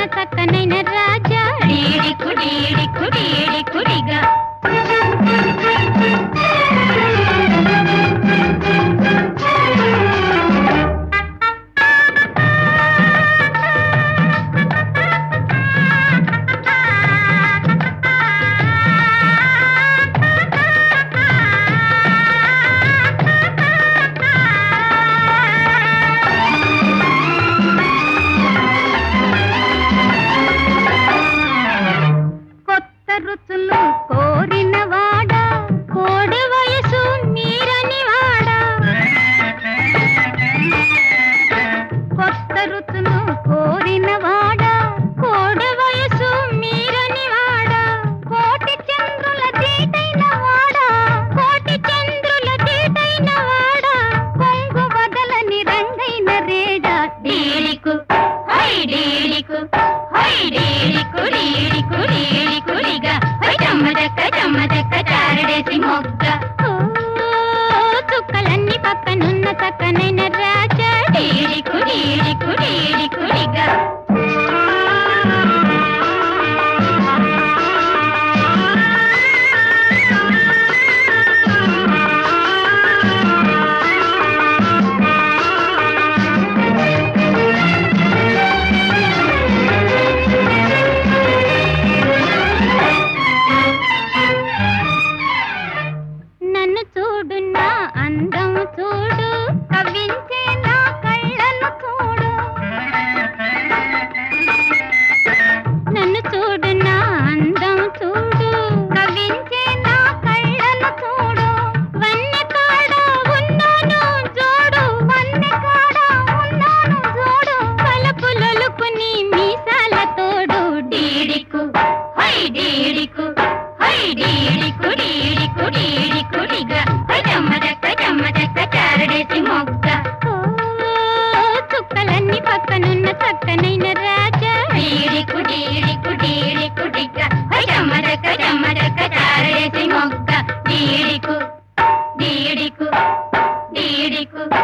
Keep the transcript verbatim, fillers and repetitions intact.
చక్కనైన రాజా డీడికు డీడికు డీడికుడిగా రుచులు కోరిన వాడా కోడి వయసు మీరని వాడా కొత్త రుచులు కోరిన వాడా కోడి వయసు మీరని వాడా కోటి చంద్రుల తీటైన వాడా కోటి చంద్రుల తీటైన వాడా కొంగు వదలని రంగైన రేడా డీడికు హై డీడికు హై డీడికు డీడికు డీడికుడిగా జమ్మదక్క జమ్మదక్క చారడేసి మొగ్గ చుక్కలన్నీ పక్కనున్న చక్కనైన రాజా డీడికు డీడికు డీడికుడిగా నన్ను చూడు నా అందం చూడు కవ్వించే నా కళ్ళను చూడు నన్ను చూడు నా అందం చూడు కవ్వించే నా కళ్ళను చూడు వన్నె కాడ ఉన్నాను జోడు వన్నె కాడ ఉన్నాను జోడు పలపులొలుకుని మీసాల తోడు డీడికు హై డీడికు హై డీడికు డీడికు డీడికుడిగా జమ్మదక్క జమ్మదక్క చారడేసి మొగ్గ చుక్కలన్నీ పక్కనున్న చక్కనైన రాజా డీడికు డీడికు డీడికుడిగా జమ్మదక్క జమ్మదక్క చారడేసి మొగ్గ డీడికు డీడికు డీడికు